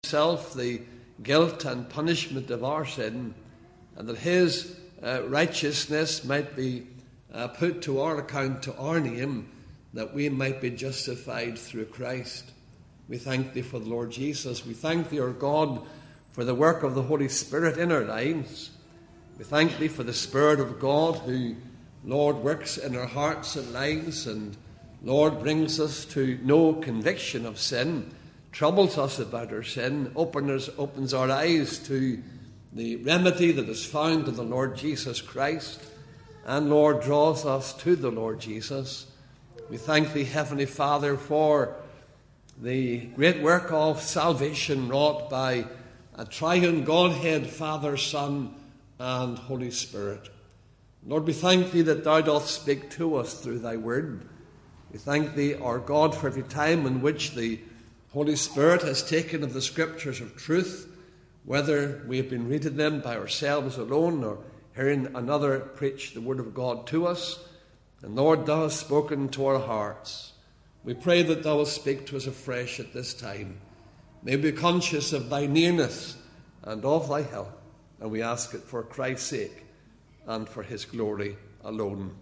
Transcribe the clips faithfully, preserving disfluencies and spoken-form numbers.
himself the guilt and punishment of our sin, and that his uh, righteousness might be uh, put to our account, to our name, that we might be justified through Christ. We thank thee for the Lord Jesus. We thank thee, our God, for the work of the Holy Spirit in our lives. We thank thee for the Spirit of God who, Lord, works in our hearts and lives, and, Lord, brings us to no conviction of sin, troubles us about our sin, opens, opens our eyes to the remedy that is found in the Lord Jesus Christ, and, Lord, draws us to the Lord Jesus. We thank thee, Heavenly Father, for the great work of salvation wrought by a triune Godhead, Father, Son, and Holy Spirit. Lord, we thank thee that thou dost speak to us through thy word. We thank thee, our God, for every time in which the Holy Spirit has taken of the scriptures of truth, whether we have been reading them by ourselves alone or hearing another preach the word of God to us. And Lord, thou hast spoken to our hearts. We pray that thou wilt speak to us afresh at this time. May we be conscious of thy nearness and of thy help. And we ask it for Christ's sake and for his glory alone.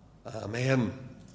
Amen.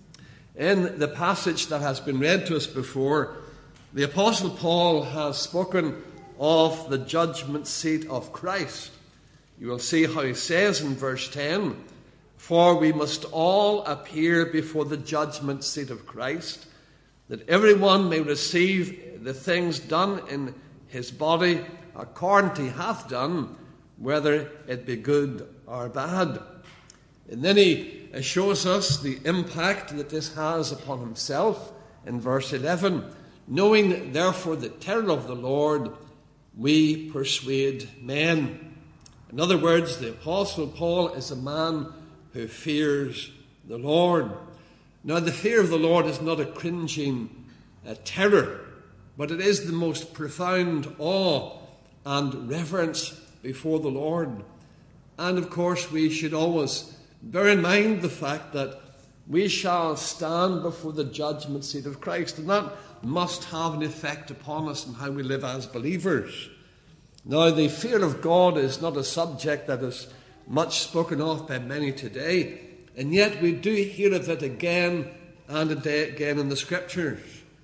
In the passage that has been read to us before, the Apostle Paul has spoken of the judgment seat of Christ. You will see how he says in verse ten, "For we must all appear before the judgment seat of Christ, that everyone may receive the things done in his body according to he hath done, whether it be good or bad." And then he shows us the impact that this has upon himself in verse eleven. "Knowing therefore the terror of the Lord, we persuade men." In other words, the Apostle Paul is a man who fears the Lord. Now, the fear of the Lord is not a cringing uh, terror, but it is the most profound awe and reverence before the Lord. And of course, we should always bear in mind the fact that we shall stand before the judgment seat of Christ, and that must have an effect upon us and how we live as believers. Now, the fear of God is not a subject that is much spoken of by many today, and yet we do hear of it again and again in the Scriptures.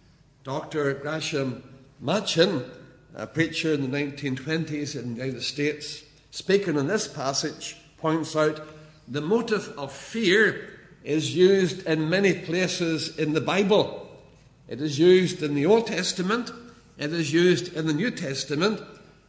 Doctor Gresham Machen, a preacher in the nineteen twenties in the United States, speaking on this passage, points out the motive of fear is used in many places in the Bible. It is used in the Old Testament, it is used in the New Testament,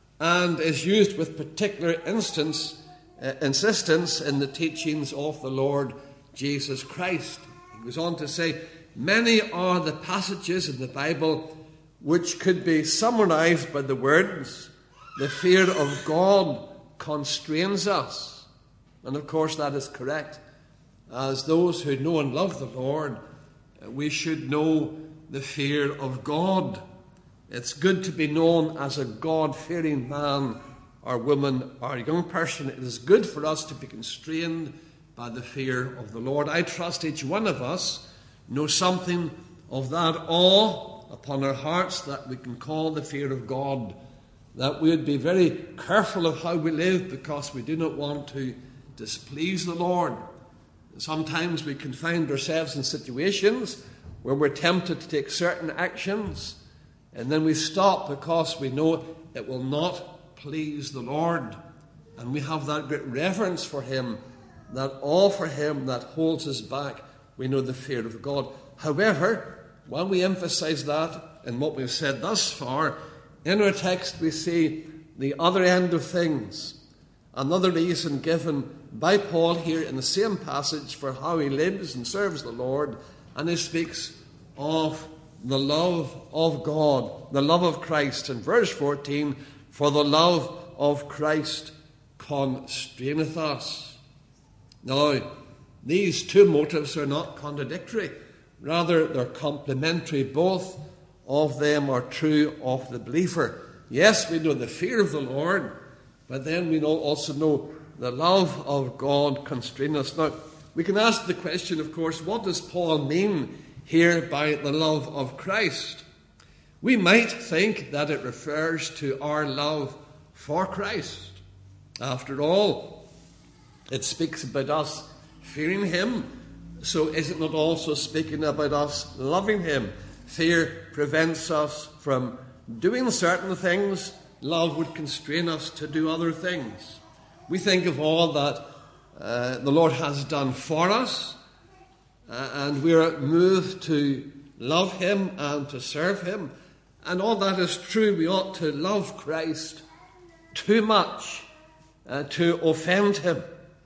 and is used with particular instance, uh, insistence in the teachings of the Lord Jesus Christ. He goes on to say, "Many are the passages in the Bible which could be summarized by the words, 'The fear of God constrains us.'" And of course that is correct. As those who know and love the Lord, we should know the fear of God. It's good to be known as a God-fearing man or woman or young person. It is good for us to be constrained by the fear of the Lord. I trust each one of us knows something of that awe upon our hearts that we can call the fear of God, that we would be very careful of how we live because we do not want to displease the Lord. Sometimes we can find ourselves in situations where we're tempted to take certain actions, and then we stop because we know it will not please the Lord. And we have that great reverence for him, that awe for him that holds us back. We know the fear of God. However, when we emphasize that in what we've said thus far, in our text we see the other end of things. Another reason given by Paul here in the same passage for how he lives and serves the Lord, and he speaks of the love of God, the love of Christ. In verse fourteen, "For the love of Christ constraineth us." Now, these two motives are not contradictory. Rather, they're complementary. Both of them are true of the believer. Yes, we know the fear of the Lord, but then we know, also know the love of God constrain us. Now, we can ask the question, of course, what does Paul mean here by the love of Christ? We might think that it refers to our love for Christ. After all, it speaks about us fearing him. So is it not also speaking about us loving him? Fear prevents us from doing certain things. Love would constrain us to do other things. We think of all that uh, the Lord has done for us, uh, and we are moved to love him and to serve him. And all that is true. We ought to love Christ too much uh, to offend him.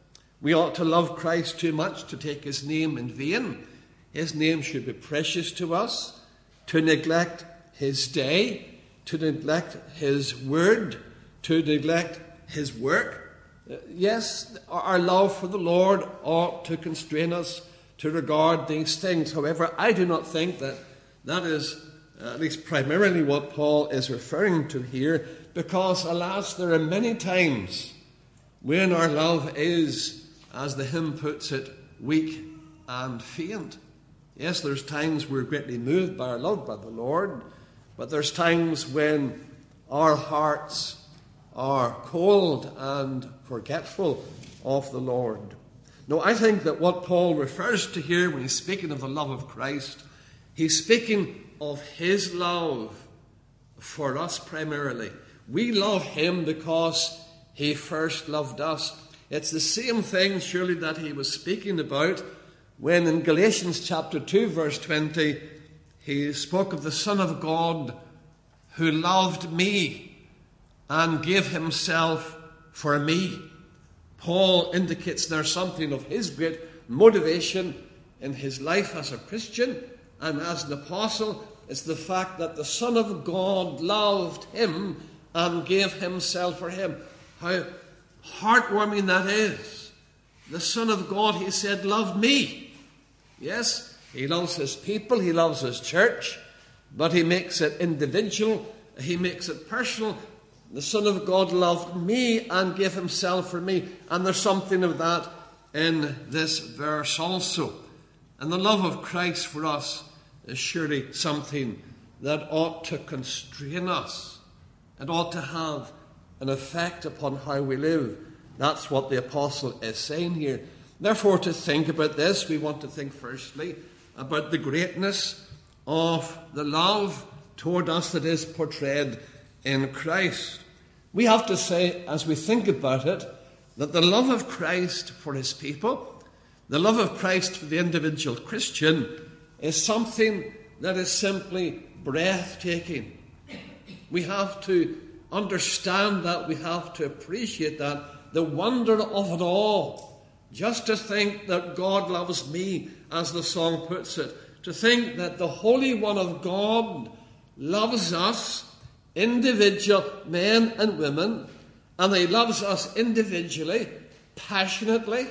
We ought to love Christ too much to take his name in vain. His name should be precious to us. To neglect his day, to neglect his word, to neglect his work. Uh, yes, our love for the Lord ought to constrain us to regard these things. However, I do not think that that is uh, at least primarily what Paul is referring to here, because, alas, there are many times when our love is, as the hymn puts it, weak and faint. Yes, there's times we're greatly moved by our love by the Lord, but there's times when our hearts are cold and forgetful of the Lord. No, I think that what Paul refers to here when he's speaking of the love of Christ, he's speaking of his love for us primarily. We love him because he first loved us. It's the same thing, surely, that he was speaking about when in Galatians chapter two, verse twenty, he spoke of the Son of God who loved me and gave himself for me. Paul indicates there's something of his great motivation in his life as a Christian and as an apostle. It's the fact that the Son of God loved him and gave himself for him. How heartwarming that is. The Son of God, he said, loved me. Yes, he loves his people, he loves his church, but he makes it individual, he makes it personal. The Son of God loved me and gave himself for me. And there's something of that in this verse also. And the love of Christ for us is surely something that ought to constrain us. It ought to have an effect upon how we live. That's what the apostle is saying here. Therefore, to think about this, we want to think firstly about the greatness of the love toward us that is portrayed in Christ. We have to say, as we think about it, that the love of Christ for his people, the love of Christ for the individual Christian, is something that is simply breathtaking. We have to understand that, we have to appreciate that, the wonder of it all. Just to think that God loves me, as the song puts it, to think that the Holy One of God loves us, individual men and women, and he loves us individually, passionately,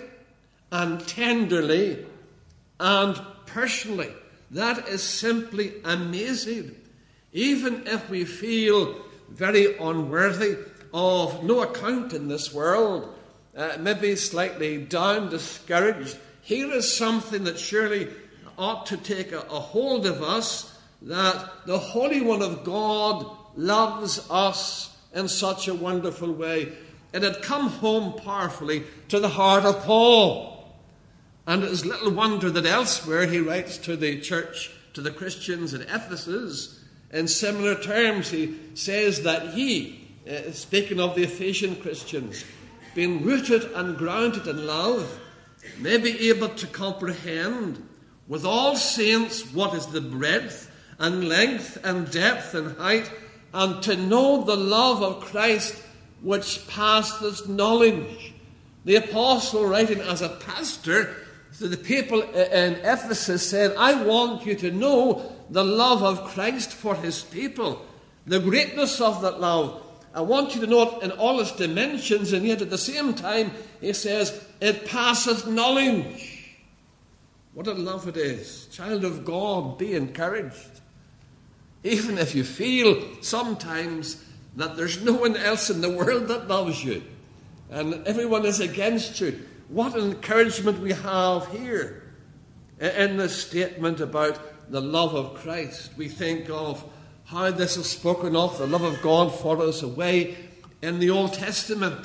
and tenderly, and personally. That is simply amazing. Even if we feel very unworthy of no account in this world, uh, maybe slightly down, discouraged, here is something that surely ought to take a, a hold of us, that the Holy One of God loves us in such a wonderful way. It had come home powerfully to the heart of Paul. And it is little wonder that elsewhere he writes to the church, to the Christians in Ephesus, in similar terms. He says that he, uh, speaking of the Ephesian Christians, being rooted and grounded in love, may be able to comprehend with all saints what is the breadth and length and depth and height, and to know the love of Christ which passeth knowledge. The apostle, writing as a pastor to the people in Ephesus, said, I want you to know the love of Christ for his people, the greatness of that love. I want you to know it in all its dimensions, and yet at the same time, he says, it passeth knowledge. What a love it is. Child of God, be encouraged. Even if you feel sometimes that there's no one else in the world that loves you, and everyone is against you, what encouragement we have here in this statement about the love of Christ. We think of how this is spoken of, the love of God for us, away in the Old Testament,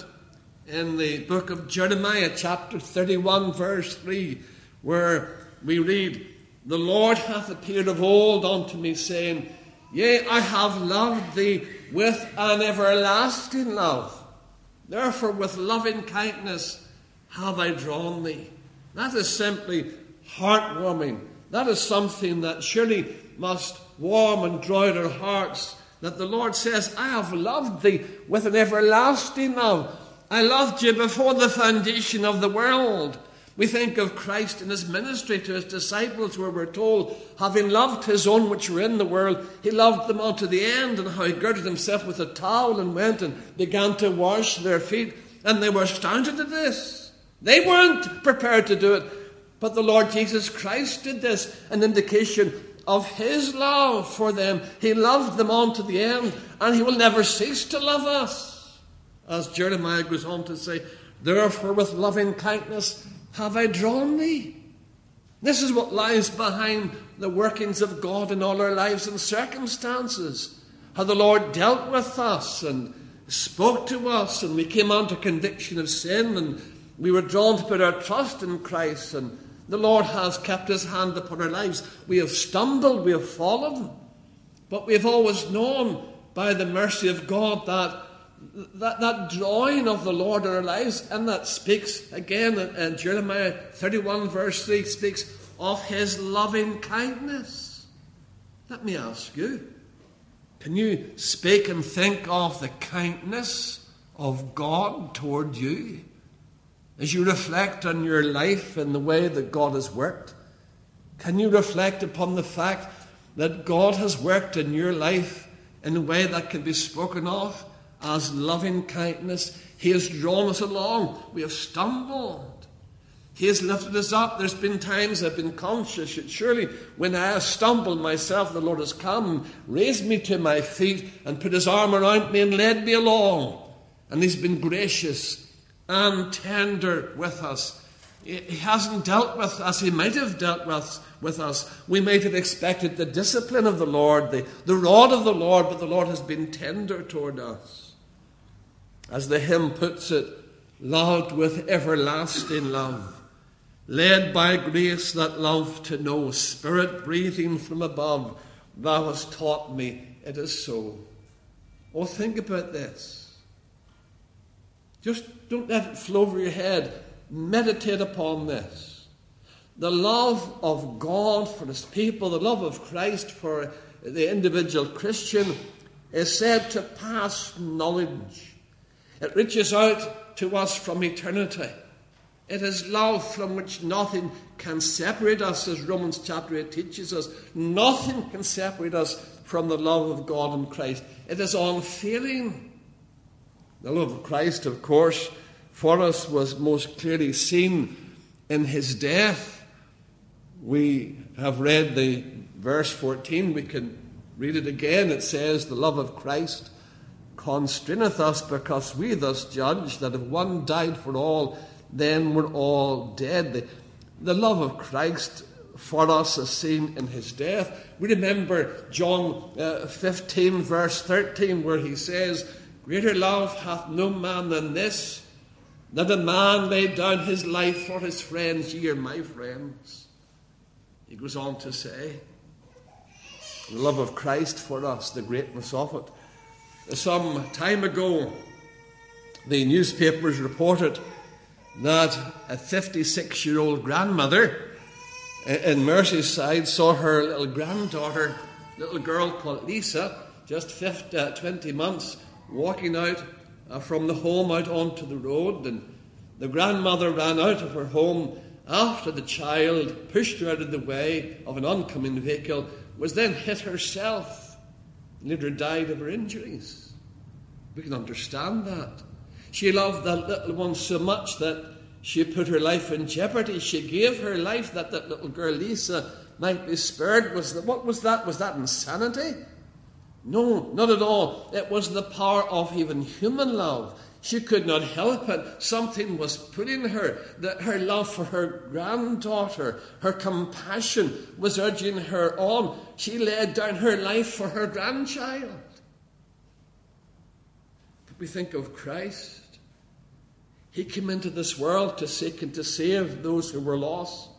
in the book of Jeremiah, chapter thirty-one, verse three, where we read, "The Lord hath appeared of old unto me, saying, Yea, I have loved thee with an everlasting love. Therefore with loving kindness have I drawn thee." That is simply heartwarming. That is something that surely must warm and draw at our hearts, that the Lord says, "I have loved thee with an everlasting love. I loved you before the foundation of the world." We think of Christ in his ministry to his disciples, where we're told, having loved his own which were in the world, he loved them unto the end, and how he girded himself with a towel and went and began to wash their feet. And they were astounded at this. They weren't prepared to do it, but the Lord Jesus Christ did this, an indication of his love for them. He loved them unto the end, and he will never cease to love us. As Jeremiah goes on to say, "Therefore with loving kindness have I drawn thee." This is what lies behind the workings of God in all our lives and circumstances. How the Lord dealt with us and spoke to us, and we came under conviction of sin, and we were drawn to put our trust in Christ, and the Lord has kept his hand upon our lives. We have stumbled, we have fallen, but we have always known by the mercy of God that That, that drawing of the Lord in our lives, and that speaks again in, in Jeremiah thirty-one verse three, speaks of his loving kindness. Let me ask you, can you speak and think of the kindness of God toward you as you reflect on your life and the way that God has worked? Can you reflect upon the fact that God has worked in your life in a way that can be spoken of as loving kindness? He has drawn us along. We have stumbled. He has lifted us up. There's been times I've been conscious that surely when I have stumbled myself, the Lord has come, raised me to my feet, and put his arm around me and led me along. And he's been gracious and tender with us. He hasn't dealt with as he might have dealt with, with us. We might have expected the discipline of the Lord, the, the rod of the Lord, but the Lord has been tender toward us. As the hymn puts it, "Loved with everlasting love, led by grace that love to know, Spirit breathing from above, thou hast taught me it is so." Oh, think about this. Just don't let it flow over your head. Meditate upon this. The love of God for his people, the love of Christ for the individual Christian, is said to pass knowledge. It reaches out to us from eternity. It is love from which nothing can separate us, as Romans chapter eight teaches us. Nothing can separate us from the love of God in Christ. It is unfailing. The love of Christ, of course, for us was most clearly seen in his death. We have read the verse fourteen. We can read it again. It says, "The love of Christ constraineth us, because we thus judge that if one died for all, then we're all dead." The, the love of Christ for us is seen in his death. We remember John uh, fifteen, verse thirteen, where he says, "Greater love hath no man than this, that a man laid down his life for his friends. Ye are my friends." He goes on to say, the love of Christ for us, the greatness of it. Some time ago, the newspapers reported that a fifty-six-year-old grandmother in Merseyside saw her little granddaughter, little girl called Lisa, just fifty, uh, twenty months, walking out uh, from the home out onto the road. And the grandmother ran out of her home after the child pushed her out of the way of an oncoming vehicle, was then hit herself, later died of her injuries. We can understand that. She loved that little one so much that she put her life in jeopardy. She gave her life that that little girl Lisa might be spared. Was that, what was that? Was that insanity? No, not at all. It was the power of even human love. She could not help it. Something was put in her, that her love for her granddaughter, her compassion was urging her on. She laid down her life for her grandchild. But we think of Christ. He came into this world to seek and to save those who were lost.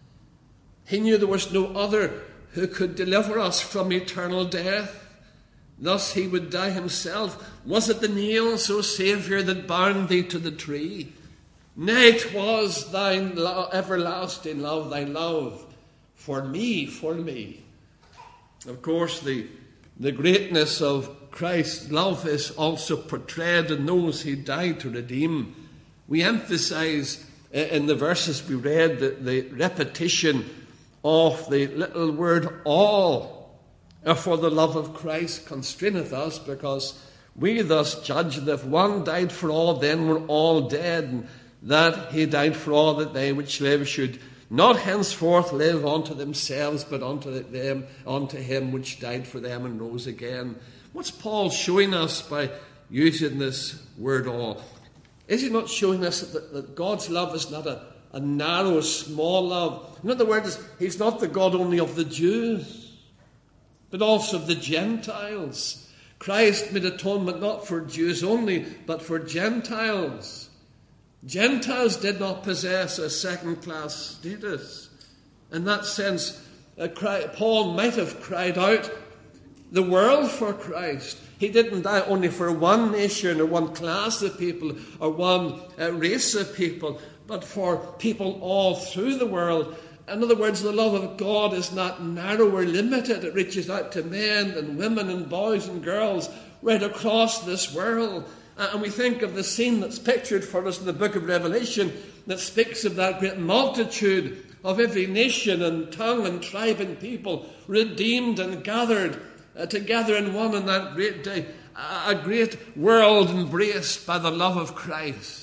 He knew there was no other who could deliver us from eternal death. Thus he would die himself. Was it the nails, O Saviour, that bound thee to the tree? Nay, 'twas thine lo- everlasting love, thy love for me, for me. Of course, the, the greatness of Christ's love is also portrayed in those he died to redeem. We emphasize in the verses we read the, the repetition of the little word all. For the love of Christ constraineth us, because we thus judge that if one died for all, then we're all dead, and that he died for all, that they which live should not henceforth live unto themselves, but unto them, unto him which died for them and rose again. What's Paul showing us by using this word all? Is he not showing us that, that God's love is not a, a narrow, small love? In other words, he's not the God only of the Jews, but also of the Gentiles. Christ made atonement not for Jews only, but for Gentiles. Gentiles did not possess a second-class status. In that sense, uh, Paul might have cried out the world for Christ. He didn't die only for one nation or one class of people or one uh, race of people, but for people all through the world. In other words, the love of God is not narrow or limited. It reaches out to men and women and boys and girls right across this world. And we think of the scene that's pictured for us in the book of Revelation that speaks of that great multitude of every nation and tongue and tribe and people redeemed and gathered uh, together in one on that great day. A great world embraced by the love of Christ.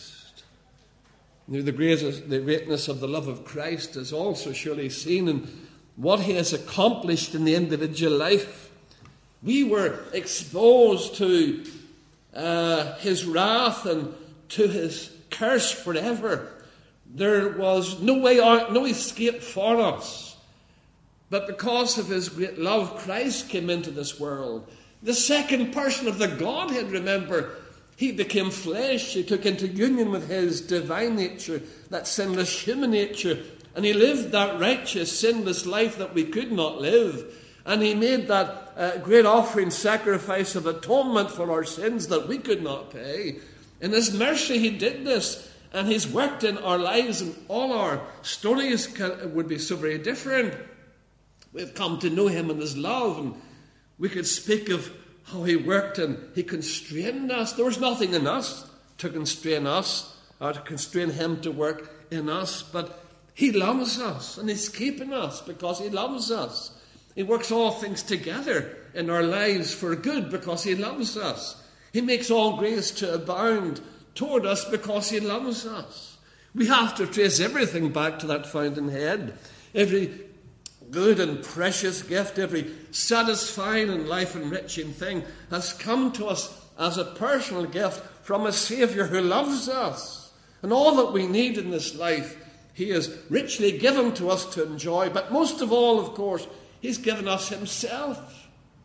The greatness, the greatness of the love of Christ is also surely seen in what he has accomplished in the individual life. We were exposed to uh, his wrath and to his curse forever. There was no way out, no escape for us. But because of his great love, Christ came into this world. The second person of the Godhead, remember, he became flesh. He took into union with his divine nature, that sinless human nature, and he lived that righteous, sinless life that we could not live. And he made that uh, great offering sacrifice of atonement for our sins that we could not pay. In his mercy he did this, and he's worked in our lives, and all our stories can, would be so very different. We've come to know him in his love, and we could speak of how he worked and he constrained us. There was nothing in us to constrain us or to constrain him to work in us, but he loves us and he's keeping us because he loves us. He works all things together in our lives for good because he loves us. He makes all grace to abound toward us because he loves us. We have to trace everything back to that fountainhead. Every good and precious gift, every satisfying and life-enriching thing has come to us as a personal gift from a Saviour who loves us. And all that we need in this life, he has richly given to us to enjoy. But most of all, of course, he's given us himself.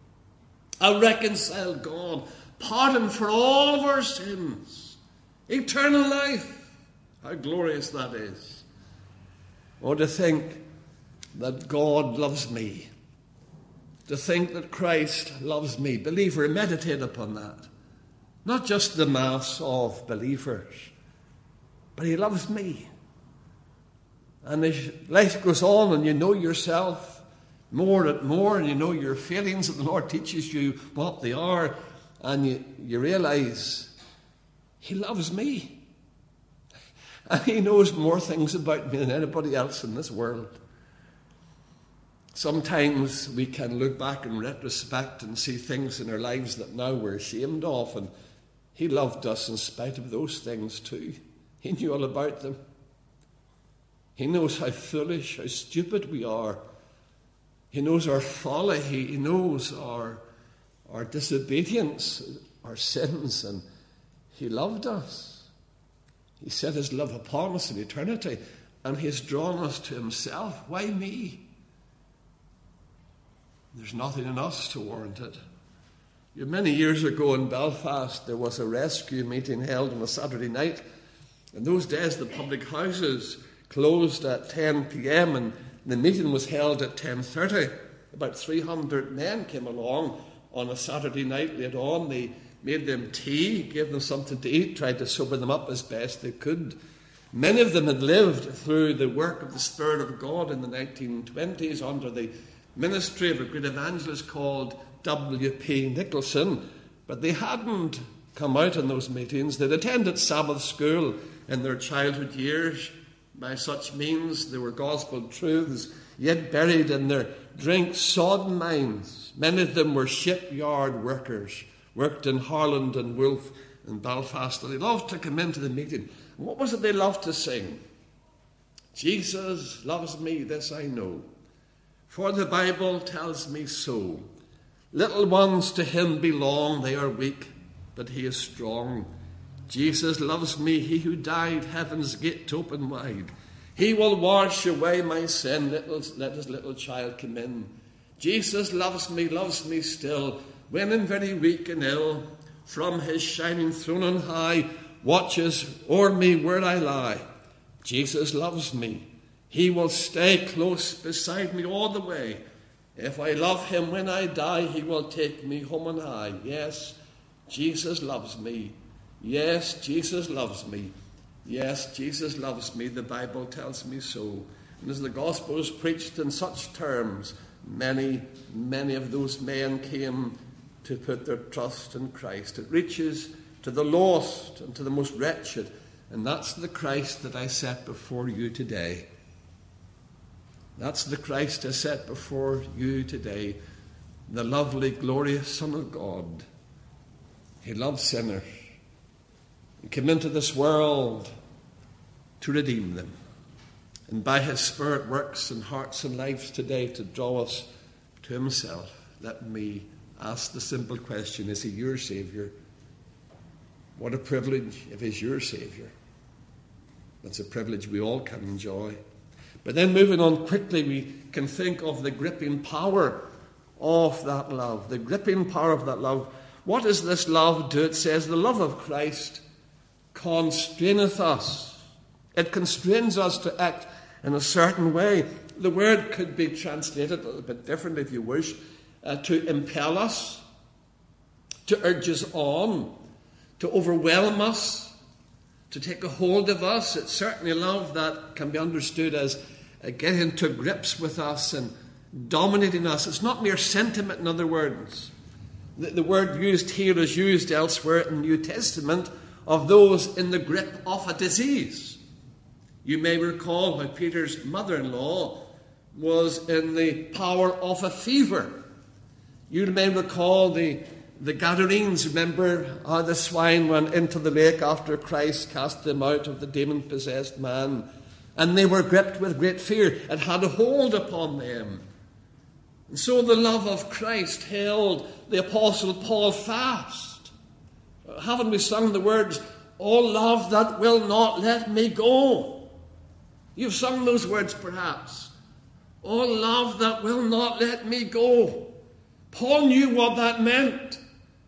A reconciled God, pardon for all of our sins, eternal life. How glorious that is. Or to think that God loves me. To think that Christ loves me. Believer, meditate upon that. Not just the mass of believers, but he loves me. And as life goes on and you know yourself more and more, and you know your failings, and the Lord teaches you what they are, and you, you realize he loves me. And he knows more things about me than anybody else in this world. Sometimes we can look back in retrospect and see things in our lives that now we're ashamed of, and he loved us in spite of those things too. He knew all about them. He knows how foolish, how stupid we are. He knows our folly. He knows our our disobedience, our sins, and he loved us. He set his love upon us in eternity, and he's drawn us to himself. Why me? There's nothing in us to warrant it. Many years ago in Belfast, there was a rescue meeting held on a Saturday night. In those days, the public houses closed at ten p.m. and the meeting was held at ten thirty. About three hundred men came along on a Saturday night late on. They made them tea, gave them something to eat, tried to sober them up as best they could. Many of them had lived through the work of the Spirit of God in the nineteen twenties under the ministry of a great evangelist called W P Nicholson, but they hadn't come out in those meetings. They'd attended Sabbath school in their childhood years. By such means, there were gospel truths yet buried in their drink-sodden minds. Many of them were shipyard workers, worked in Harland and Wolff in Belfast, and they loved to come into the meeting. And what was it they loved to sing? Jesus loves me, this I know, for the Bible tells me so. Little ones to him belong, they are weak, but he is strong. Jesus loves me, he who died, heaven's gate open wide. He will wash away my sin, little, let his little child come in. Jesus loves me, loves me still, when I'm very weak and ill. From his shining throne on high, watches o'er me where I lie. Jesus loves me, he will stay close beside me all the way. If I love him when I die, he will take me home on high. Yes, Jesus loves me. Yes, Jesus loves me. Yes, Jesus loves me. The Bible tells me so. And as the gospel is preached in such terms, many, many of those men came to put their trust in Christ. It reaches to the lost and to the most wretched. And that's the Christ that I set before you today. That's the Christ I set before you today, the lovely, glorious Son of God. He loves sinners. He came into this world to redeem them. And by his Spirit works in hearts and lives today to draw us to himself. Let me ask the simple question, is he your Saviour? What a privilege if he's your Saviour. That's a privilege we all can enjoy. But then moving on quickly, we can think of the gripping power of that love. The gripping power of that love. What does this love do? It says, the love of Christ constraineth us. It constrains us to act in a certain way. The word could be translated a little bit different if you wish. Uh, to impel us, to urge us on, to overwhelm us, to take a hold of us. It's certainly love that can be understood as uh, getting to grips with us and dominating us. It's not mere sentiment, in other words. The, the word used here is used elsewhere in the New Testament of those in the grip of a disease. You may recall how Peter's mother-in-law was in the power of a fever. You may recall the, the Gadarenes. Remember how the swine went into the lake after Christ cast them out of the demon-possessed man. And they were gripped with great fear. It had a hold upon them. And so the love of Christ held the Apostle Paul fast. Haven't we sung the words, "O love that will not let me go"? You've sung those words perhaps. "O love that will not let me go." Paul knew what that meant.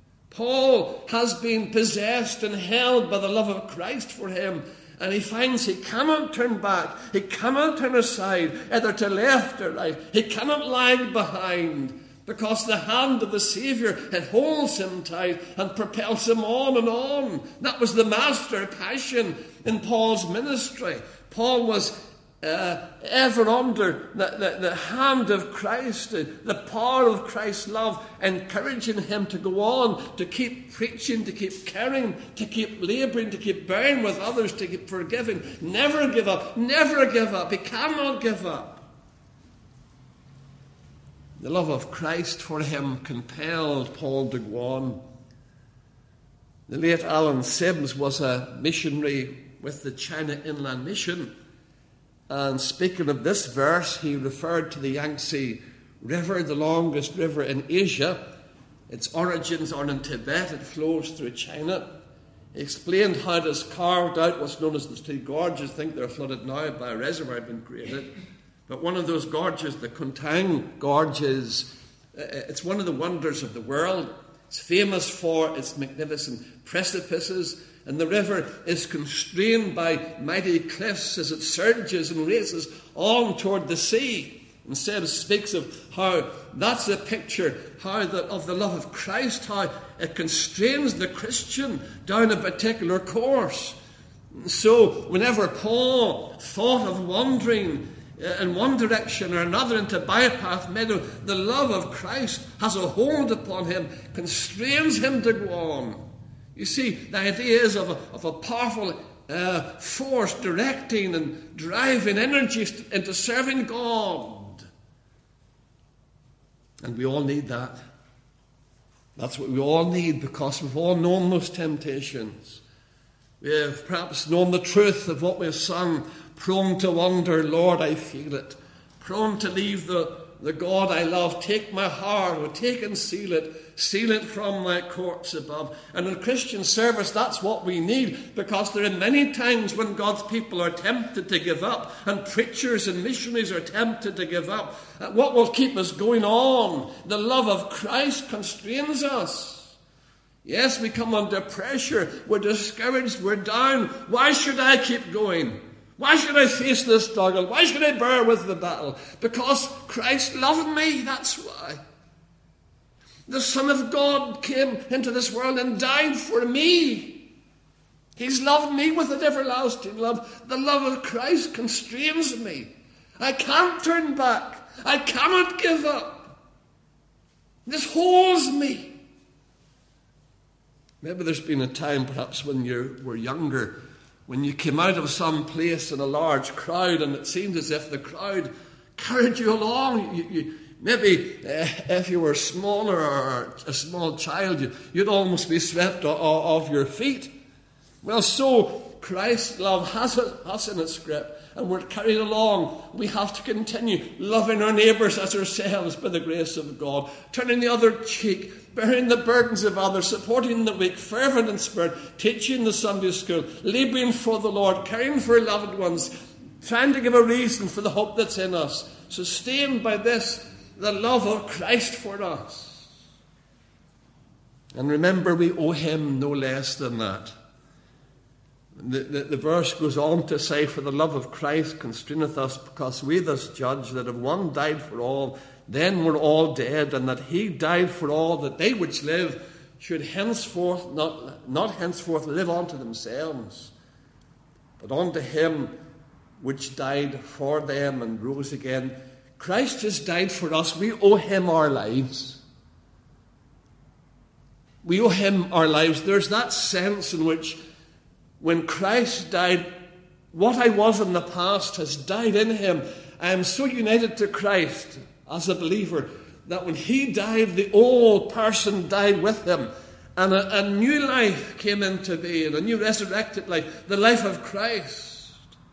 Paul has been possessed and held by the love of Christ for him. And he finds he cannot turn back. He cannot turn aside, either to left or right. He cannot lag behind, because the hand of the Saviour, it holds him tight and propels him on and on. That was the master passion in Paul's ministry. Paul was uh, ever under the, the, the hand of Christ, the, the power of Christ's love, encouraging him to go on, to keep preaching, to keep caring, to keep labouring, to keep bearing with others, to keep forgiving. Never give up, never give up. He cannot give up. The love of Christ for him compelled Paul to go on. The late Alan Sims was a missionary with the China Inland Mission. And speaking of this verse, he referred to the Yangtze River, the longest river in Asia. Its origins are in Tibet. It flows through China. He explained how it is carved out what's known as the two gorges. I think they're flooded now by a reservoir being created. But one of those gorges, the Kuntang Gorge, is uh, it's one of the wonders of the world. It's famous for its magnificent precipices, and the river is constrained by mighty cliffs as it surges and races on toward the sea. Instead, it speaks of how that's a picture how the, of the love of Christ, how it constrains the Christian down a particular course. So whenever Paul thought of wandering in one direction or another into bypath meadow, the love of Christ has a hold upon him, constrains him to go on. You see, the idea is of a, of a powerful uh, force directing and driving energies into serving God. And we all need that. That's what we all need, because we've all known those temptations. We have perhaps known the truth of what we've sung, prone to wander, Lord, I feel it. Prone to leave the, the God I love. Take my heart, oh, take and seal it. Seal it from my courts above. And in Christian service, that's what we need, because there are many times when God's people are tempted to give up, and preachers and missionaries are tempted to give up. What will keep us going on? The love of Christ constrains us. Yes, we come under pressure. We're discouraged. We're down. Why should I keep going? Why should I face this struggle? Why should I bear with the battle? Because Christ loved me. That's why. The Son of God came into this world and died for me. He's loved me with an everlasting love. The love of Christ constrains me. I can't turn back. I cannot give up. This holds me. Maybe there's been a time, perhaps when you were younger, when you came out of some place in a large crowd, and it seemed as if the crowd carried you along. You, you, maybe uh, if you were smaller or a small child, you, you'd almost be swept o- o- off your feet. Well, so Christ's love has us in its grip, and we're carried along. We have to continue loving our neighbours as ourselves by the grace of God, turning the other cheek, bearing the burdens of others, supporting the weak, fervent in spirit, teaching the Sunday school, laboring for the Lord, caring for loved ones, trying to give a reason for the hope that's in us, sustained by this, the love of Christ for us. And remember, we owe him no less than that. The, the, the verse goes on to say, for the love of Christ constraineth us, because we thus judge that if one died for all, then we're all dead, and that he died for all, that they which live should henceforth not, not henceforth live unto themselves, but unto him which died for them and rose again. Christ has died for us. We owe him our lives. We owe him our lives. There's that sense in which when Christ died, what I was in the past has died in him. I am so united to Christ as a believer that when he died, the old person died with him, and a, a new life came into being, a new resurrected life, the life of Christ.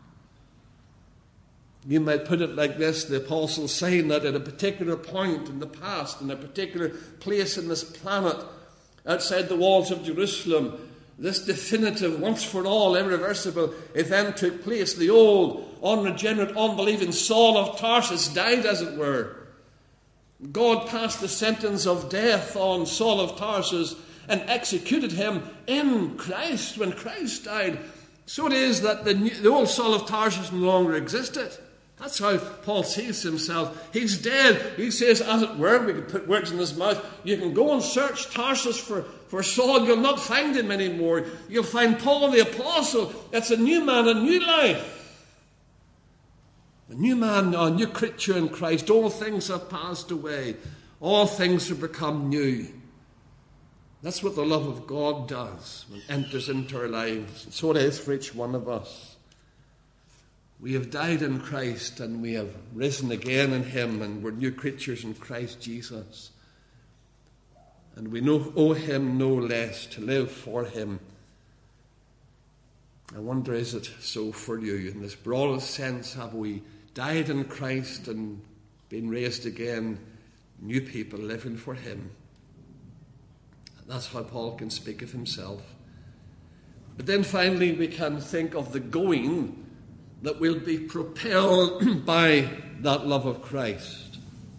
You might put it like this: the apostle saying that at a particular point in the past, in a particular place in this planet, outside the walls of Jerusalem, this definitive, once for all, irreversible event took place. The old, unregenerate, unbelieving Saul of Tarsus died, as it were. God passed the sentence of death on Saul of Tarsus and executed him in Christ when Christ died. So it is that the, new, the old Saul of Tarsus no longer existed. That's how Paul sees himself. He's dead. He says, as it were, we could put words in his mouth, you can go and search Tarsus for, for Saul. You'll not find him anymore. You'll find Paul the Apostle. It's a new man, a new life. A new man, a new creature in Christ. All things have passed away. All things have become new. That's what the love of God does when it enters into our lives. And so it is for each one of us. We have died in Christ, and we have risen again in him, and we're new creatures in Christ Jesus. And we know, owe him no less to live for him. I wonder, is it so for you? In this broadest sense, have we died in Christ and been raised again, new people living for him? That's how Paul can speak of himself. But then finally we can think of the going that will be propelled by that love of Christ.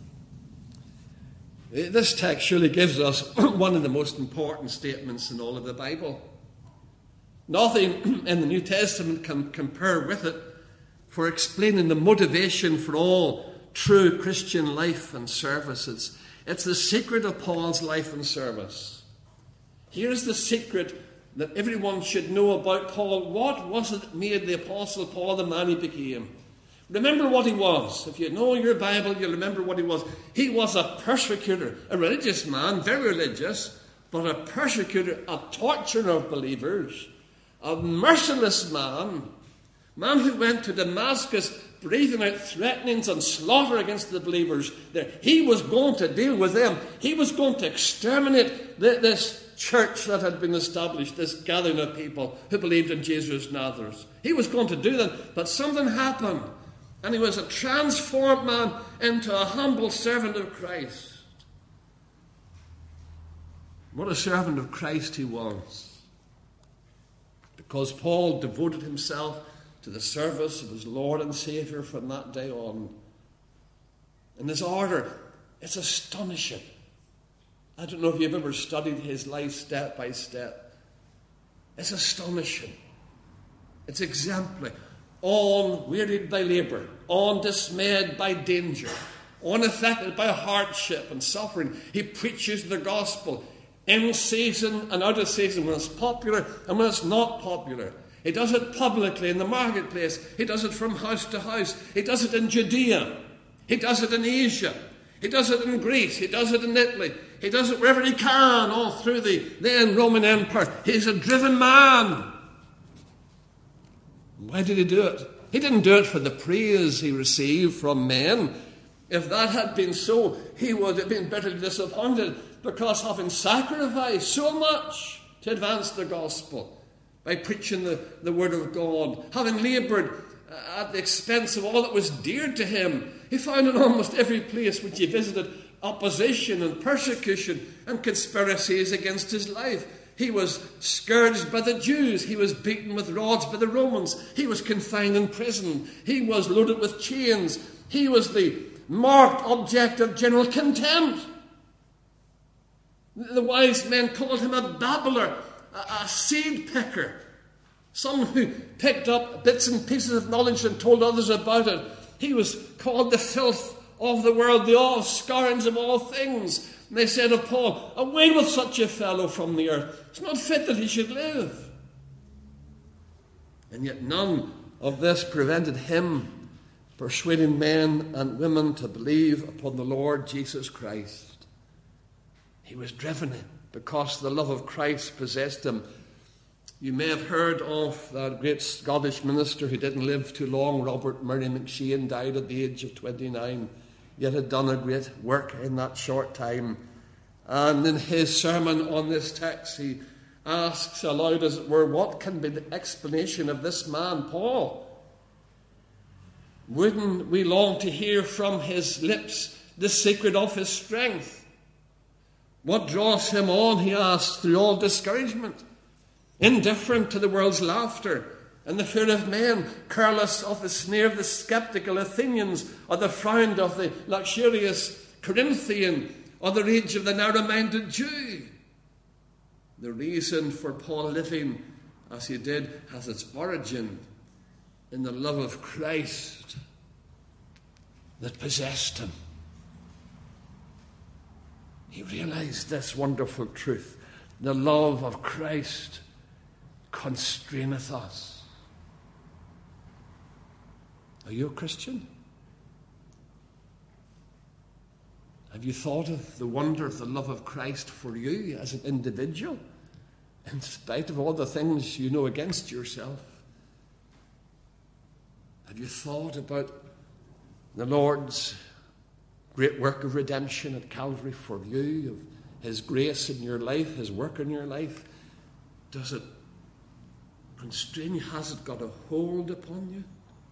This text surely gives us one of the most important statements in all of the Bible. Nothing in the New Testament can compare with it for explaining the motivation for all true Christian life and service. It's, it's the secret of Paul's life and service. Here's the secret that everyone should know about Paul. What was it that made the Apostle Paul the man he became? Remember what he was. If you know your Bible, you'll remember what he was. He was a persecutor, a religious man, very religious, but a persecutor, a torturer of believers, a merciless man, man who went to Damascus breathing out threatenings and slaughter against the believers there. He was going to deal with them. He was going to exterminate the, this church that had been established, this gathering of people who believed in Jesus of Nazareth. He was going to do that, but something happened, and he was a transformed man into a humble servant of Christ. What a servant of Christ he was, because Paul devoted himself to the service of his Lord and Saviour from that day on. And his order, it's astonishing. I don't know if you've ever studied his life step by step. It's astonishing. It's exemplary. Unwearied by labour, undismayed by danger, unaffected by hardship and suffering, he preaches the gospel in season and out of season, when it's popular and when it's not popular. He does it publicly in the marketplace. He does it from house to house. He does it in Judea. He does it in Asia. He does it in Greece. He does it in Italy. He does it wherever he can, all through the then Roman Empire. He's a driven man. Why did he do it? He didn't do it for the praise he received from men. If that had been so, he would have been bitterly disappointed, because having sacrificed so much to advance the gospel by preaching the, the word of God, having laboured at the expense of all that was dear to him, he found in almost every place which he visited opposition and persecution and conspiracies against his life. He was scourged by the Jews. He was beaten with rods by the Romans. He was confined in prison. He was loaded with chains. He was the marked object of general contempt. The wise men called him a babbler, a, a seed picker, someone who picked up bits and pieces of knowledge and told others about it. He was called the filth of the world, the offscourings of all things. And they said of Paul, away with such a fellow from the earth. It's not fit that he should live. And yet none of this prevented him persuading men and women to believe upon the Lord Jesus Christ. He was driven because the love of Christ possessed him. You may have heard of that great Scottish minister who didn't live too long, Robert Murray McShane, died at the age of twenty-nine, yet had done a great work in that short time. And in his sermon on this text, he asks aloud, as it were, what can be the explanation of this man, Paul? Wouldn't we long to hear from his lips the secret of his strength? What draws him on, he asks, through all discouragement? Indifferent to the world's laughter and the fear of men, careless of the sneer of the sceptical Athenians, or the frown of the luxurious Corinthian, or the rage of the narrow-minded Jew. The reason for Paul living as he did has its origin in the love of Christ that possessed him. He realized this wonderful truth. The love of Christ constraineth us. Are you a Christian? Have you thought of the wonder of the love of Christ for you as an individual, in spite of all the things you know against yourself? Have you thought about the Lord's great work of redemption at Calvary for you, of his grace in your life, his work in your life? Does it constrain you? Has it got a hold upon you?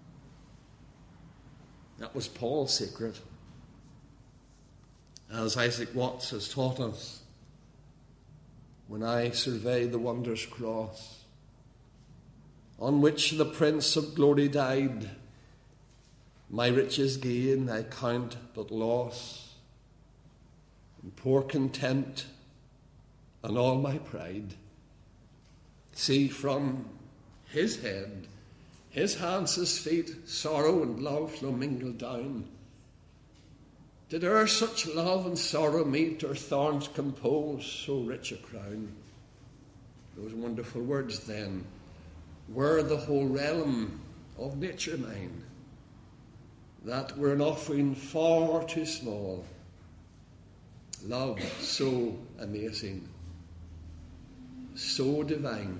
That was Paul's secret. As Isaac Watts has taught us, when I survey the wondrous cross on which the Prince of Glory died. My riches gain I count but loss, and poor content and all my pride. See, from his head, his hands, his feet, sorrow and love flow mingled down. Did e'er such love and sorrow meet, or thorns compose so rich a crown? Those wonderful words then were the whole realm of nature mine, that were an offering far too small. Love so amazing, so divine,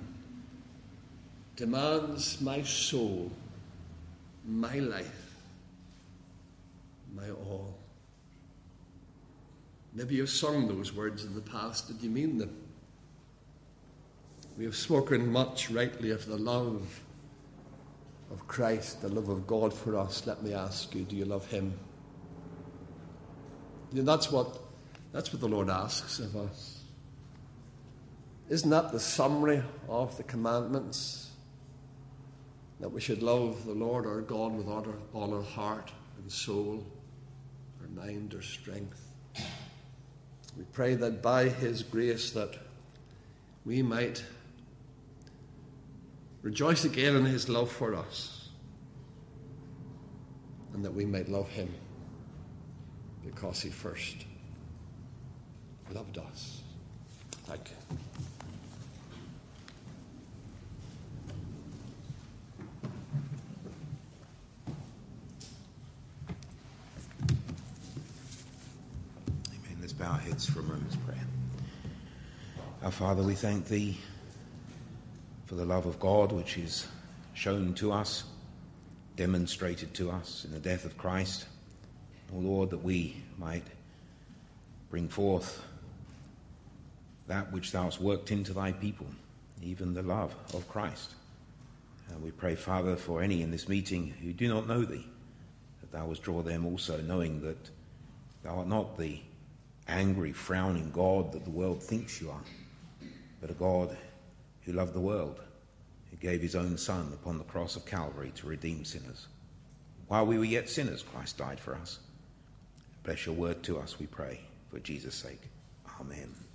demands my soul, my life, my all. Maybe you've sung those words in the past. Did you mean them? We have spoken much rightly of the love of Christ, the love of God for us. Let me ask you, do you love him? You know, that's what, that's what the Lord asks of us. Isn't that the summary of the commandments? That we should love the Lord our God with all our, all our heart and soul, our mind, our strength. We pray that by his grace that we might rejoice again in his love for us, and that we might love him because he first loved us. Thank you. Bow our heads for a moment's prayer. Our Father, we thank thee for the love of God which is shown to us, demonstrated to us in the death of Christ. O Lord, that we might bring forth that which thou hast worked into thy people, even the love of Christ. And we pray, Father, for any in this meeting who do not know thee, that thou wouldst draw them also, knowing that thou art not the angry, frowning God that the world thinks you are, but a God who loved the world, who gave his own Son upon the cross of Calvary to redeem sinners. While we were yet sinners, Christ died for us. Bless your word to us, we pray, for Jesus' sake. Amen.